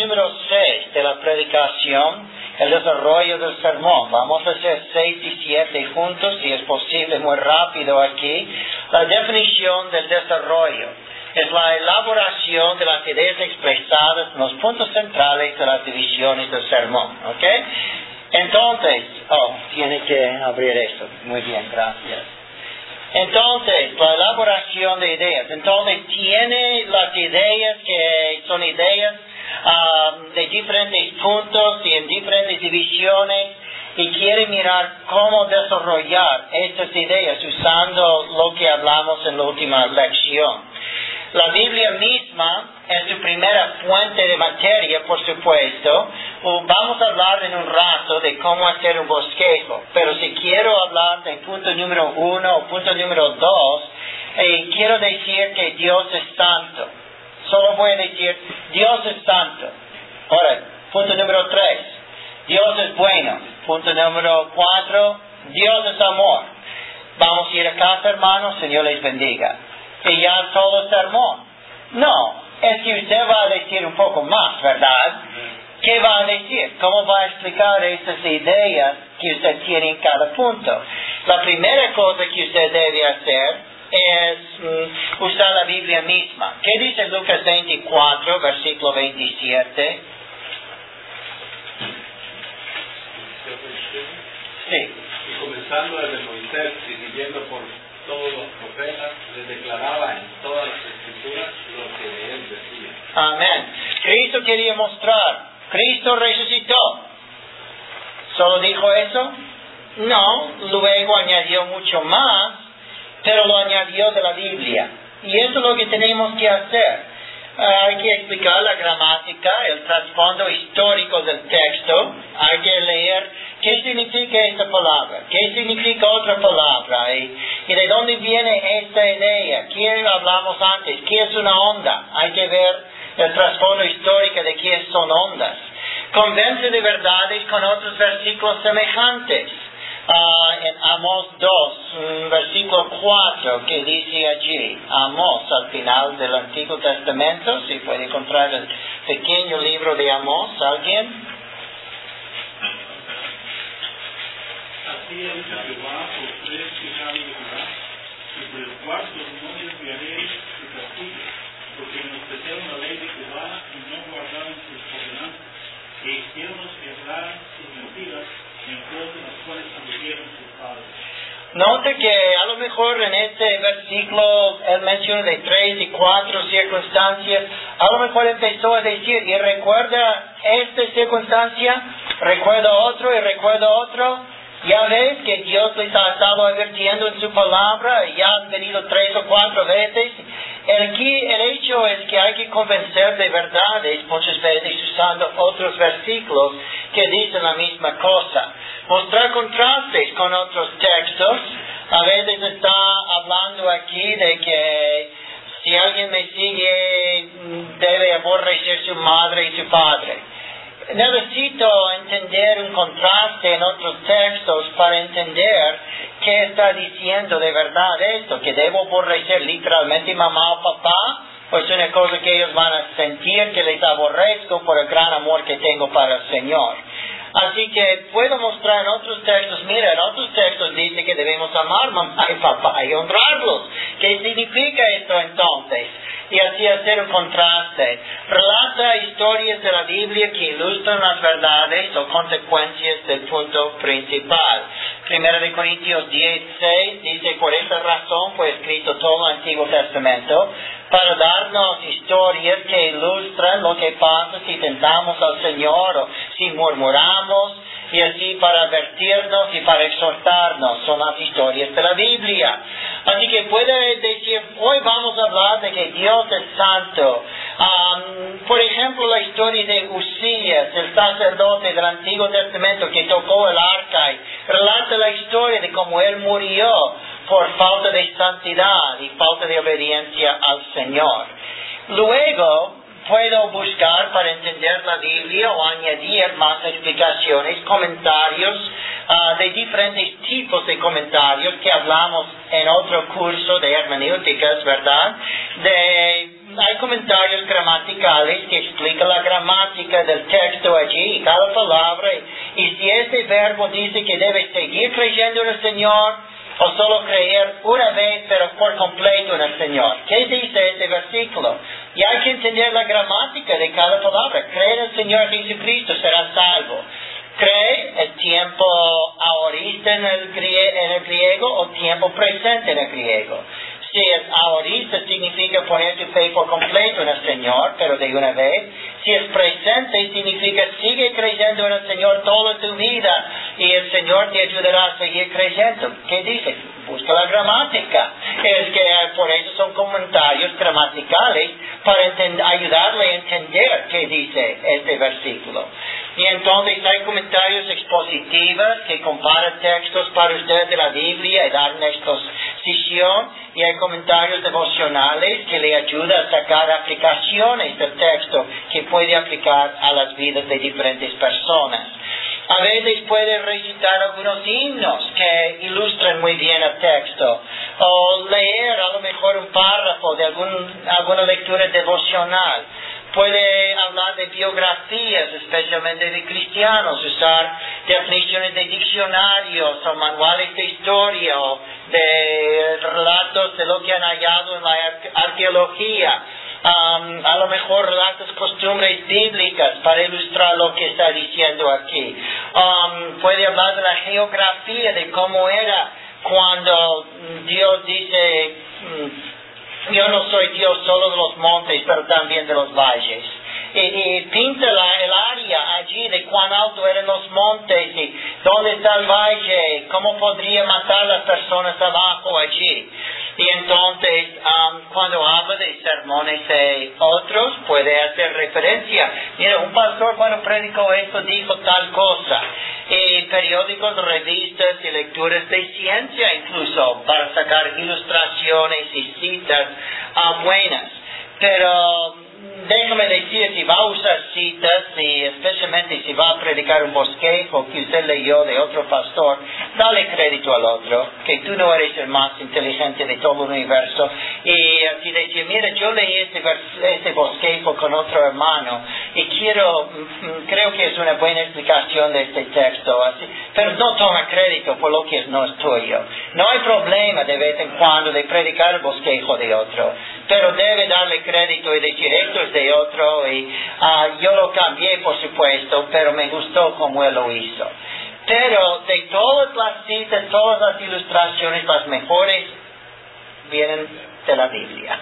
número 6 de la predicación, el desarrollo del sermón. Vamos a hacer 6 y 7 juntos, si es posible, muy rápido aquí. La definición del desarrollo es la elaboración de las ideas expresadas en los puntos centrales de las divisiones del sermón. ¿Ok? Entonces, tiene que abrir esto. Muy bien, gracias. Entonces, la elaboración de ideas. Entonces, tiene las ideas que son ideas de diferentes puntos y en diferentes divisiones, y quiere mirar cómo desarrollar estas ideas usando lo que hablamos en la última lección. La Biblia misma es su primera fuente de materia, por supuesto. Vamos a hablar en un rato de cómo hacer un bosquejo, pero si quiero hablar del punto número 1 o punto número 2, quiero decir que Dios es santo. Solo voy a decir, Dios es santo. Ahora, punto número 3, Dios es bueno. Punto número 4, Dios es amor. Vamos a ir a casa, hermanos, Señor les bendiga. Y ya todo sermón. No, es que usted va a decir un poco más, ¿verdad? ¿Qué va a decir? ¿Cómo va a explicar esas ideas que usted tiene en cada punto? La primera cosa que usted debe hacer es usar la Biblia misma. ¿Qué dice Lucas 24, versículo 27? Sí. Y comenzando desde Moisés y siguiendo por todos los profetas, les declaraba en todas las escrituras lo que él decía. Amén. Cristo quería mostrar, Cristo resucitó. ¿Solo dijo eso? No, luego añadió mucho más, pero lo añadió de la Biblia. Y eso es lo que tenemos que hacer. Hay que explicar la gramática, el trasfondo histórico del texto. Hay que leer qué significa esta palabra, qué significa otra palabra, y de dónde viene esta idea, qué hablamos antes, qué es una onda. Hay que ver el trasfondo histórico de qué son ondas. Convence de verdades con otros versículos semejantes. En Amós 2, versículo 4, que dice allí, Amós, al final del Antiguo Testamento, si puede encontrar el pequeño libro de Amós, ¿alguien? Así ha dicho Jehová por 3 pecados de Judá, y por el cuarto no desviaré su castigo, porque menospreciaron la ley de Jehová y no guardaron sus ordenanzas, e hicieron que hablaran sus mentiras, en pos de las cuales anduvieron sus padres. Note que a lo mejor en este versículo él menciona de 3 y 4 circunstancias. A lo mejor empezó a decir, y recuerda esta circunstancia, recuerda otro y recuerda otro. Ya ves que Dios les ha estado advirtiendo en su palabra, y ya han venido 3 o 4 veces. El hecho es que hay que convencer de verdades, muchas veces usando otros versículos que dicen la misma cosa. Mostrar contrastes con otros textos. A veces está hablando aquí de que si alguien me sigue, debe aborrecer su madre y su padre. Necesito entender un contraste en otros textos para entender qué está diciendo de verdad esto, que debo aborrecer literalmente mamá o papá, pues es una cosa que ellos van a sentir que les aborrezco por el gran amor que tengo para el Señor. Así que puedo mostrar en otros textos, mira, en otros textos dice que debemos amar mamá y papá y honrarlos. ¿Qué significa esto entonces? Y así hacer un contraste. Relata historias de la Biblia que ilustran las verdades o consecuencias del punto principal. 1 Corintios 16 dice, por esta razón fue escrito todo el Antiguo Testamento, para darnos historias que ilustran lo que pasa si tentamos al Señor o si murmuramos, y así para advertirnos y para exhortarnos. Son las historias de la Biblia. Así que puede decir, hoy vamos a hablar de que Dios es santo. Por ejemplo, la historia de Usías, el sacerdote del Antiguo Testamento que tocó el arca, y relata la historia de cómo él murió por falta de santidad y falta de obediencia al Señor. Luego, puedo buscar para entender la Biblia o añadir más explicaciones, comentarios de diferentes tipos de comentarios que hablamos en otro curso de hermenéuticas, ¿verdad? De hay comentarios gramaticales que explican la gramática del texto allí, cada palabra, y si este verbo dice que debe seguir creyendo en el Señor, o solo creer una vez, pero por completo en el Señor. ¿Qué dice este versículo? Y hay que entender la gramática de cada palabra. Creer en el Señor Jesucristo, será salvo. Cree el tiempo ahorita en el griego o tiempo presente en el griego. Si es ahorita, significa poner tu fe por completo en el Señor, pero de una vez. Si es presente, significa sigue creyendo en el Señor toda tu vida y el Señor te ayudará a seguir creyendo. ¿Qué dice? Busca la gramática. Es que por eso son comentarios gramaticales para ayudarle a entender qué dice este versículo. Y entonces hay comentarios expositivos que comparan textos para usted de la Biblia y dan exposición. Y hay comentarios devocionales que le ayudan a sacar aplicaciones del texto que puede aplicar a las vidas de diferentes personas. A veces puede recitar algunos himnos que ilustran muy bien el texto, o leer a lo mejor un párrafo de alguna lectura devocional. Puede hablar de biografías, especialmente de cristianos, usar definiciones de diccionarios o manuales de historia o de relatos de lo que han hallado en la arqueología. A lo mejor relatos, costumbres bíblicas para ilustrar lo que está diciendo aquí. Puede hablar de la geografía, de cómo era cuando Dios dice, yo no soy Dios solo de los montes, pero también de los valles. Y pinta el área allí de cuán alto eran los montes y dónde está el valle, cómo podría matar a las personas abajo allí. Y entonces, cuando habla de sermones de otros, puede hacer referencia. Mira, un pastor cuando predicó esto dijo tal cosa. Y periódicos, revistas y lecturas de ciencia incluso, para sacar ilustraciones y citas buenas. Pero déjame decir, si va a usar citas y especialmente si va a predicar un bosquejo que usted leyó de otro pastor, dale crédito al otro, que tú no eres el más inteligente de todo el universo. Y así decir, mira, yo leí este bosquejo con otro hermano y creo que es una buena explicación de este texto, así, pero no toma crédito por lo que no es tuyo. No hay problema de vez en cuando de predicar el bosquejo de otro, pero debe darle crédito y decir, esto es de otro y yo lo cambié por supuesto, pero me gustó como él lo hizo. Pero de todas las citas, todas las ilustraciones, las mejores vienen de la Biblia.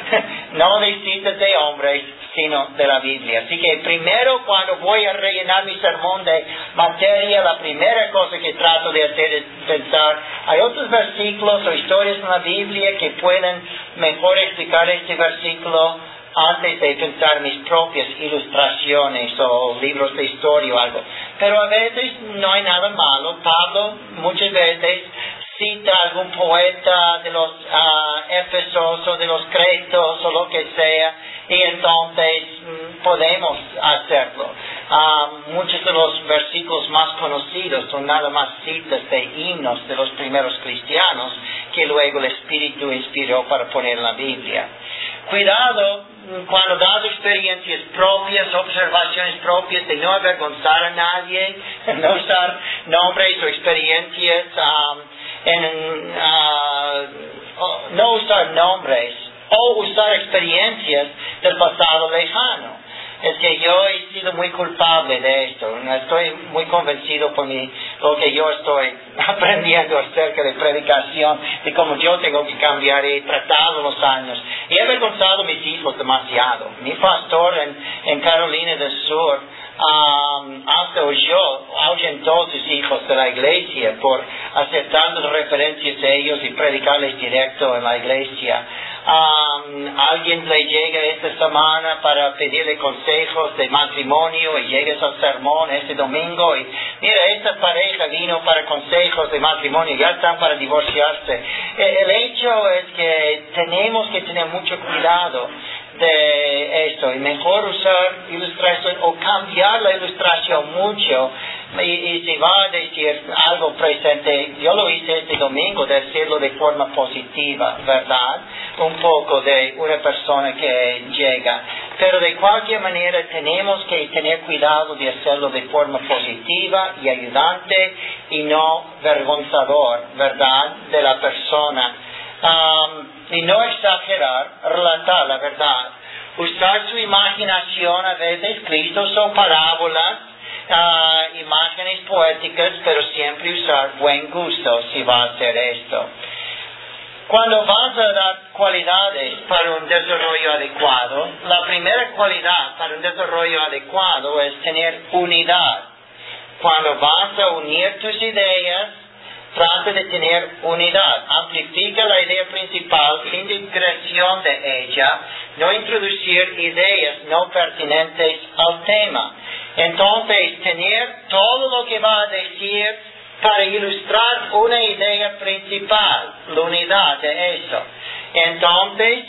No de citas de hombres, sino de la Biblia. Así que primero, cuando voy a rellenar mi sermón de materia, la primera cosa que trato de hacer es pensar, hay otros versículos o historias en la Biblia que pueden mejor explicar este versículo antes de pensar mis propias ilustraciones o libros de historia o algo. Pero a veces no hay nada malo. Pablo muchas veces cita algún poeta de los Éfesos o de los Cretos o lo que sea, y entonces podemos hacerlo. Muchos de los versículos más conocidos son nada más citas de himnos de los primeros cristianos que luego el Espíritu inspiró para poner en la Biblia. Cuidado cuando das experiencias propias, observaciones propias, de no avergonzar a nadie, no usar nombres o experiencias, no usar nombres o usar experiencias del pasado lejano. Es que yo he sido muy culpable de esto. Estoy muy convencido por lo que yo estoy aprendiendo acerca de predicación, de cómo yo tengo que cambiar. He tratado los años y he avergonzado a mis hijos demasiado. Mi pastor en Carolina del Sur hasta ahuyentó a sus hijos de la iglesia por aceptar las referencias de ellos y predicarles directo en la iglesia. Alguien le llega esta semana para pedirle consejos de matrimonio y llegas al sermón este domingo y mira, esta pareja vino para consejos de matrimonio, ya están para divorciarse. El hecho es que tenemos que tener mucho cuidado de esto y mejor usar ilustración o cambiar la ilustración mucho Y si va a decir algo presente, yo lo hice este domingo, decirlo de forma positiva, ¿verdad? Un poco de una persona que llega. Pero de cualquier manera tenemos que tener cuidado de hacerlo de forma positiva y ayudante y no vergonzador, ¿verdad? De la persona. Y no exagerar, relatar la verdad. Usar su imaginación, a veces Cristo son parábolas, imágenes poéticas, pero siempre usar buen gusto si va a hacer esto. Cuando vas a dar cualidades para un desarrollo adecuado, la primera cualidad para un desarrollo adecuado es tener unidad. Cuando vas a unir tus ideas, trata de tener unidad. Amplifica la idea principal sin digresión de ella, no introducir ideas no pertinentes al tema. Entonces, tener todo lo que va a decir para ilustrar una idea principal, la unidad de eso. Entonces,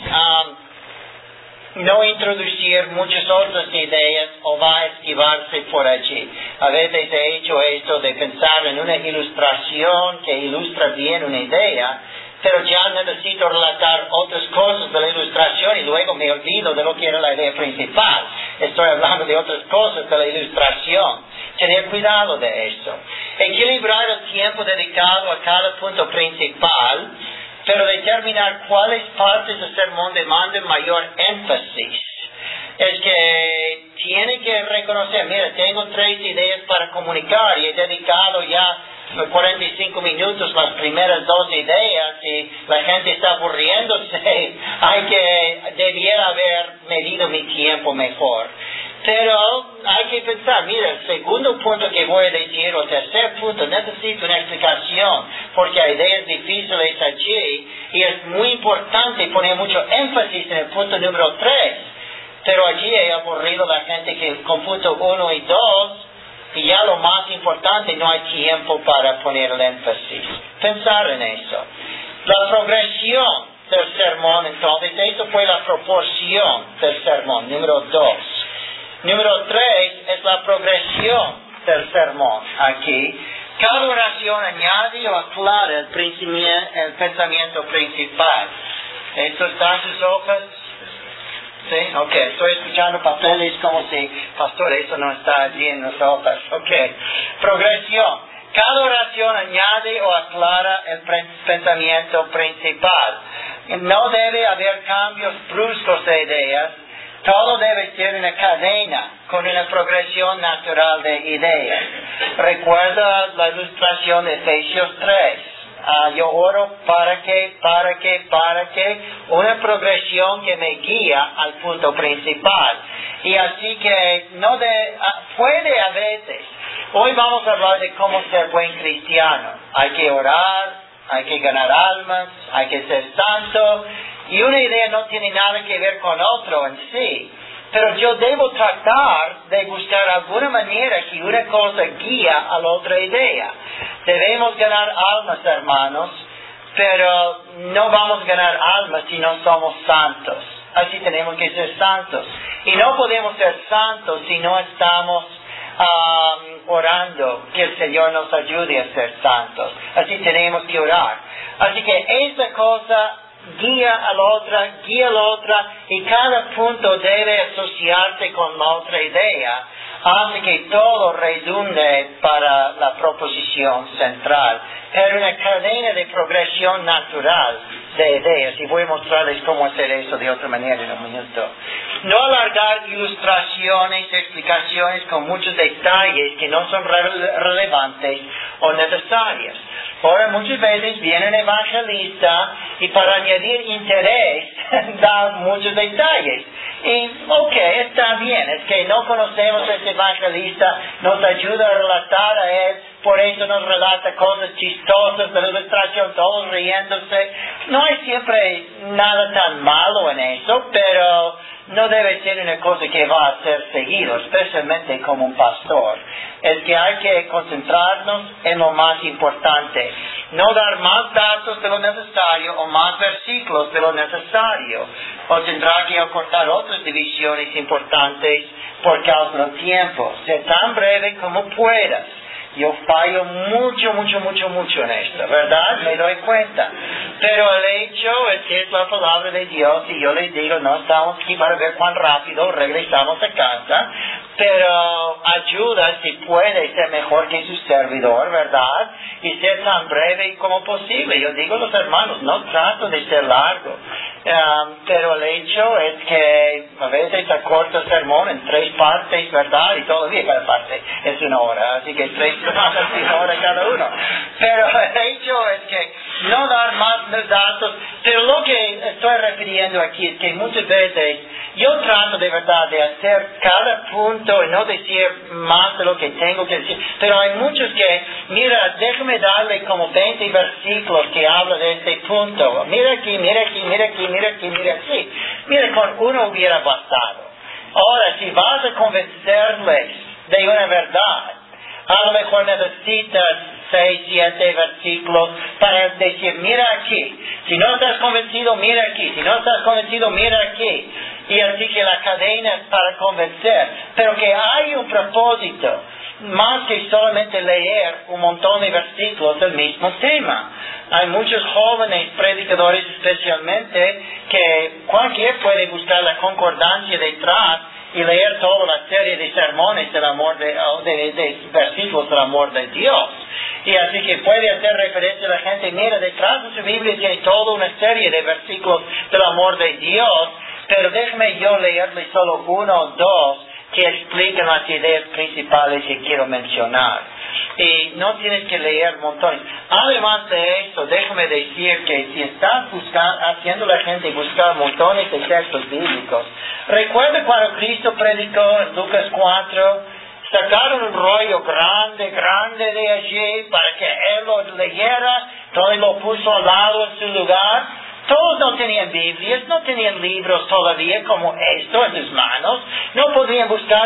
no introducir muchas otras ideas o va a esquivarse por allí. A veces he hecho esto de pensar en una ilustración que ilustra bien una idea, pero ya necesito relatar otras cosas de la ilustración y luego me olvido de lo que era la idea principal. Estoy hablando de otras cosas de la ilustración. Tener cuidado de eso. Equilibrar el tiempo dedicado a cada punto principal, pero determinar cuáles partes del sermón demandan mayor énfasis. Es que tiene que reconocer, mira, tengo 3 ideas para comunicar y he dedicado ya 45 minutos las primeras 2 ideas y la gente está aburriéndose. Debiera haber medido mi tiempo mejor. Pero hay que pensar, mira, el segundo punto que voy a decir, o tercer punto, necesito una explicación, porque hay ideas difíciles allí, y es muy importante poner mucho énfasis en el punto número 3. Pero allí he aburrido a la gente que con punto 1 y 2, y ya lo más importante, no hay tiempo para poner el énfasis. Pensar en eso. La progresión del sermón, entonces, eso fue la proporción del sermón, número 2. Número 3 es la progresión del sermón. Aquí, cada oración añade o aclara el pensamiento principal. ¿Esto está en sus hojas? ¿Sí? Ok, estoy escuchando papeles como si, pastor, eso no está allí en las hojas. Ok, progresión. Cada oración añade o aclara el pensamiento principal. No debe haber cambios bruscos de ideas. Todo debe ser una cadena con una progresión natural de ideas. Recuerda la ilustración de Efesios 3. Yo oro para que, una progresión que me guía al punto principal. Y así que puede a veces. Hoy vamos a hablar de cómo ser buen cristiano. Hay que orar, hay que ganar almas, hay que ser santo. Y una idea no tiene nada que ver con otro en sí. Pero yo debo tratar de buscar alguna manera que una cosa guía a la otra idea. Debemos ganar almas, hermanos, pero no vamos a ganar almas si no somos santos. Así tenemos que ser santos. Y no podemos ser santos si no estamos orando que el Señor nos ayude a ser santos. Así tenemos que orar. Así que esta cosa guía a la otra, y cada punto debe asociarse con la otra idea, hace que todo redunde para la proposición central. Es una cadena de progresión natural de ideas, y voy a mostrarles cómo hacer eso de otra manera en un minuto. No alargar ilustraciones, explicaciones con muchos detalles que no son relevantes o necesarios. Ahora muchas veces viene un evangelista y para añadir interés da muchos detalles. Y está bien, es que no conocemos a ese evangelista, nos ayuda a relatar a él, por eso nos relata cosas chistosas de la ilustración, todos riéndose. No hay siempre nada tan malo en eso, pero no debe ser una cosa que va a ser seguido, especialmente como un pastor. Es que hay que concentrarnos en lo más importante. No dar más datos de lo necesario o más versículos de lo necesario. O tendrá que acortar otras divisiones importantes por causa del tiempo. Sé tan breve como puedas. Yo fallo mucho en esto, ¿verdad? Me doy cuenta. Pero el hecho es que es la palabra de Dios y yo les digo, no estamos aquí para ver cuán rápido regresamos a casa, pero ayuda si puede ser mejor que su servidor, ¿verdad? Y ser tan breve como posible. Yo digo a los hermanos, no trato de ser largo. Pero el hecho es que a veces acorto el sermón en 3 partes, ¿verdad? Y todavía cada parte es 1 hora, así que 3 semanas y 1 hora cada uno. Pero el hecho es que no dar más datos, pero lo que estoy refiriendo aquí es que muchas veces yo trato de verdad de hacer cada punto y no decir más de lo que tengo que decir, pero hay muchos que, mira, déjame darle como 20 versículos que hablan de este punto. Mira aquí, mira aquí, mira aquí, mira aquí, mira aquí. Mira, con uno hubiera bastado. Ahora, si vas a convencerles de una verdad, a lo mejor necesitas 6, 7 versículos para decir, mira aquí. Si no estás convencido, mira aquí. Si no estás convencido, mira aquí. Y así que la cadena es para convencer. Pero que hay un propósito, más que solamente leer un montón de versículos del mismo tema. Hay muchos jóvenes predicadores especialmente que cualquiera puede buscar la concordancia detrás y leer toda la serie de sermones del amor de versículos del amor de Dios. Y así que puede hacer referencia a la gente, mira, detrás de su Biblia tiene toda una serie de versículos del amor de Dios, pero déjame yo leerle solo 1 o 2 que explican las ideas principales que quiero mencionar. Y no tienes que leer montones. Además de esto, déjame decir que si estás haciendo a la gente buscar montones de textos bíblicos, recuerda cuando Cristo predicó en Lucas 4, sacaron un rollo grande de allí para que él lo leyera, todo lo puso al lado en su lugar. Todos no tenían Biblias, no tenían libros todavía como esto en sus manos, no podían buscar.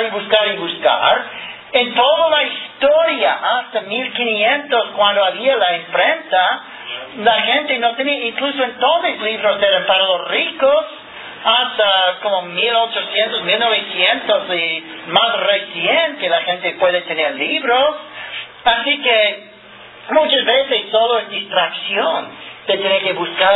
En toda la historia, hasta 1500, cuando había la imprenta, la gente no tenía, incluso entonces libros eran para los ricos, hasta como 1800, 1900 y más recién que la gente puede tener libros. Así que muchas veces solo es distracción. Se tiene que buscar.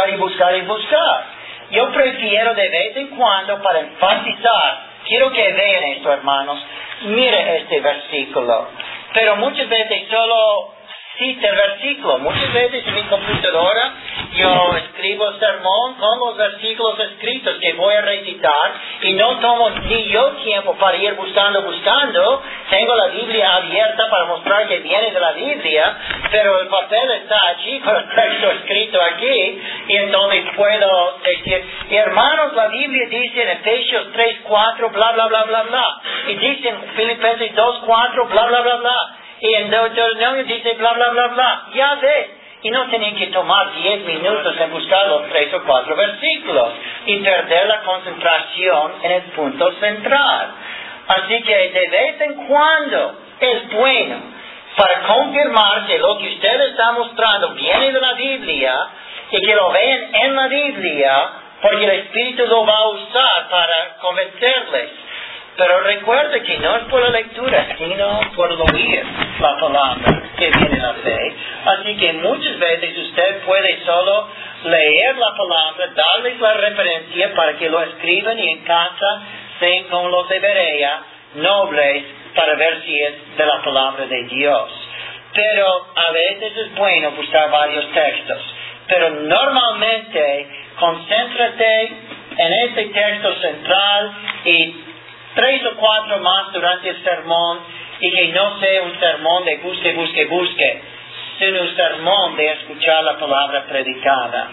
Yo prefiero de vez en cuando, para enfatizar, quiero que vean esto, hermanos, mire este versículo. Pero muchas veces solo cita el versículo. Muchas veces en mi computadora yo escribo el sermón con los versículos escritos que voy a recitar y no tomo ni yo tiempo para ir buscando. Tengo la Biblia abierta para mostrar que viene de la Biblia, pero el papel está allí con el texto escrito aquí y entonces puedo decir, hermanos, la Biblia dice en Efesios 3:4, bla, bla, bla, bla, bla. Y dice en Filipenses 2:4, bla, bla, bla, bla. Y en Deuteronomio dice bla, bla, bla, bla. Ya ves. Y no tienen que tomar 10 minutos en buscar los 3 o 4 versículos y perder la concentración en el punto central. Así que de vez en cuando es bueno para confirmar que lo que usted está mostrando viene de la Biblia y que lo vean en la Biblia, porque el Espíritu lo va a usar para convencerles. Pero recuerde que no es por la lectura, sino por el oír la palabra que viene la fe. Así que muchas veces usted puede solo leer la palabra, darles la referencia para que lo escriban y en casa sean como los de Berea, nobles, para ver si es de la palabra de Dios. Pero a veces es bueno buscar varios textos. Pero normalmente concéntrate en este texto central y 3 o 4 más durante el sermón, y que no sea un sermón de busque, sino un sermón de escuchar la palabra predicada.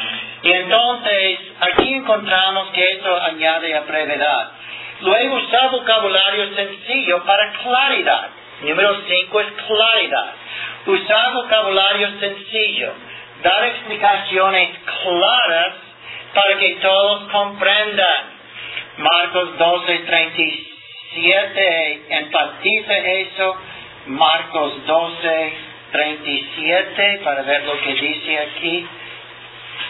Y entonces, aquí encontramos que esto añade a brevedad. Luego, usar vocabulario sencillo para claridad. Número 5 es claridad. Usar vocabulario sencillo. Dar explicaciones claras para que todos comprendan. Marcos 12:37 enfatiza eso. Marcos 12:37, para ver lo que dice aquí.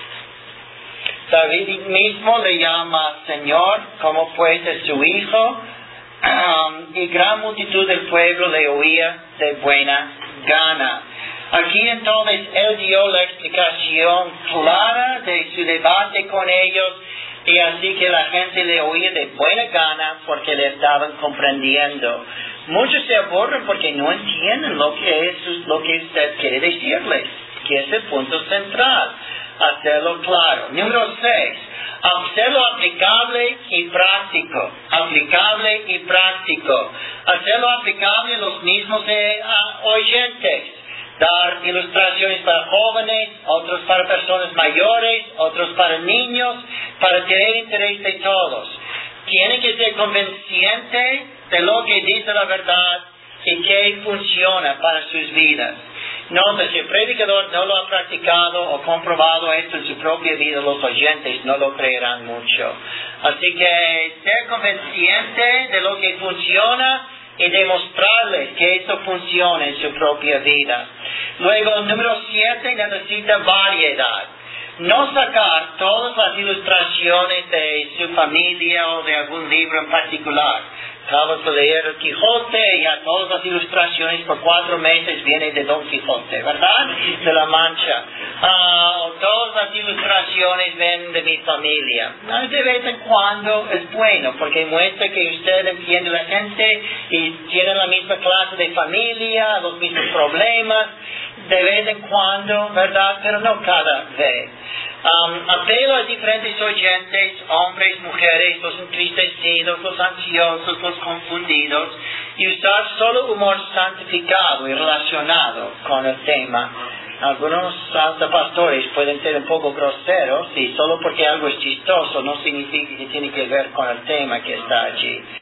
David mismo le llama Señor, como pues es su hijo. y gran multitud del pueblo le oía de buena gana. Aquí entonces él dio la explicación clara de su debate con ellos, y así que la gente le oía de buena gana porque le estaban comprendiendo. Muchos se aburren porque no entienden lo que usted quiere decirles, que es el punto central, hacerlo claro. Número 6, hacerlo aplicable y práctico. Aplicable y práctico. Hacerlo aplicable a los mismos oyentes. Dar ilustraciones para jóvenes, otros para personas mayores, otros para niños, para tener interés de todos. Tiene que ser convenciente de lo que dice la verdad y que funciona para sus vidas. Nota, si el predicador no lo ha practicado o comprobado esto en su propia vida, los oyentes no lo creerán mucho. Así que ser convenciente de lo que funciona y demostrarles que esto funciona en su propia vida. Luego, número 7, necesita variedad. No sacar todas las ilustraciones de su familia o de algún libro en particular. Acabas de leer el Quijote y a todas las ilustraciones por 4 meses vienen de Don Quijote, ¿verdad? De la Mancha. O todas las ilustraciones vienen de mi familia. De vez en cuando es bueno porque muestra que usted entiende a la gente y tiene la misma clase de familia, los mismos problemas. De vez en cuando, ¿verdad? Pero no cada vez. Apelo a diferentes oyentes, hombres, mujeres, los entristecidos, los ansiosos, los confundidos, y usar solo humor santificado y relacionado con el tema. Algunos pastores pueden ser un poco groseros y solo porque algo es chistoso no significa que tiene que ver con el tema que está allí.